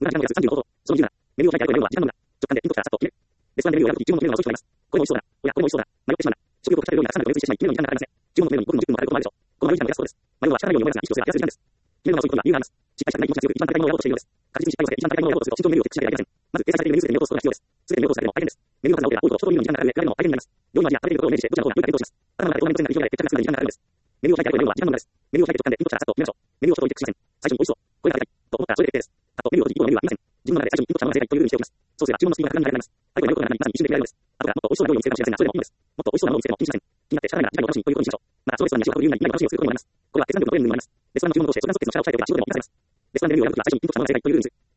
無駄な時間を安く30の方法。その理由なら、メニューを開いてあるというのは時間の無駄。直感でインプットからさっと決める。レストランでメニューを選ぶとき、注文のメニューの商品があります。これも美味しそうだ。おや、これも美味しそうだ。迷ってしまうな。食欲をかけるようになら3秒で追随してしまい、決めるのに時間がかかりますね。注文のメニューに僕の10分もかかることもあるでしょう。この丸い時間を減らすそうです。迷うのは仕方ないように思いますが、意識をすれば減らせる時間です。決めるのはそういうことには理由があります。失敗したくない気持ちが強く、一番高いものをやろうとしているようです。確実に失敗を避け、一番高いものをやろうとすると、慎重にメニューをチェックしなければいけません。まず、掲載されているメニュー数で見落とすことが必要です。すべて見落とされても相手になります。すべて見落とされても相手になります。メニューの数が多いと、ショートメニューの時間がかかる、選ぶのも大変になります。良いの味や食べることをイメージして、どちらの方が良いか検討します。頭の中で当面の時間ができるぐらい決着がつくまで時間がかかるんです。メニューを書いてあるというのは時間の無駄です。メニューを書いて直感でインプットからさっと決めましょう。メニューを外置いてくしません。最初に美味しそう。これが食べたい。と思ったらそれで決定です。あと、メニューを閉じ、一方のメニューはありません。自分の中で最初にインプットしたものが正解というふうにしておきます。そうすれば注文のスピードが高くなります。あるいは良くならないまさに一瞬で決められるのです。後からもっと美味しそうな料理を見つけるかもしれませんが、それでもいいのです。もっと美味しそうなものを見つけても気にしません。気になって仕方ないなら次回も楽しみということにしましょう。また、そのレストランに足を運ぶ理由がない楽しみをすることにもなります。これは決断力のトレーニングにもなります。レストランの注文を通して相談即決の力を鍛えておけば、仕事でも任せます。レストランでメニューを選ぶときは最初にインプットしたものが正解というふうにする。